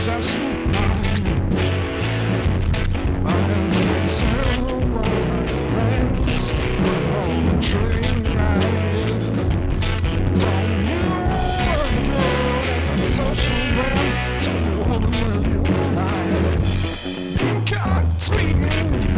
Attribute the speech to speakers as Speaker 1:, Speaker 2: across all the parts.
Speaker 1: just to find I can tell all my friends we're on a train ride. Don't you wanna go at the social realm? Don't you wanna live your life? You can't treat me.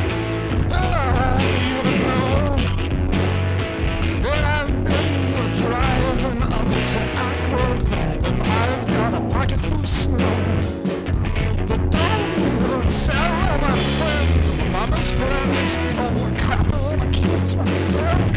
Speaker 1: I wanna know that I've been driving up to Aqua, and I've got a pocket full of snow. But don't tell all my friends and my mama's friends all the crap I wanna keep to myself.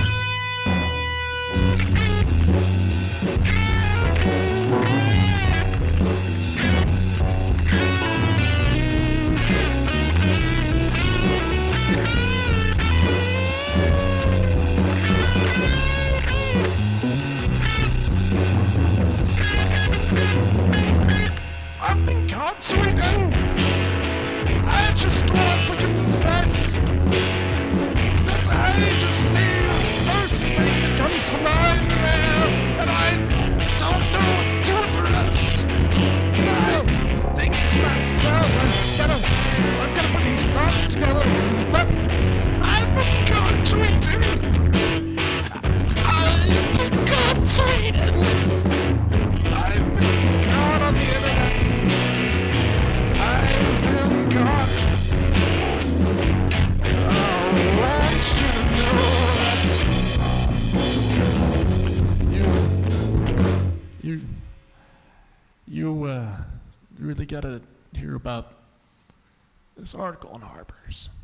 Speaker 1: I've been caught tweeting. I just want to confess that I just say the first thing that comes to mind, and I don't know what to do with the rest. And I think to myself, I've gotta put these thoughts together. But I've been caught tweeting. I've been caught tweeting. I've been caught on the internet. I've been caught. I want you to know that you really gotta hear about this article on Harbors.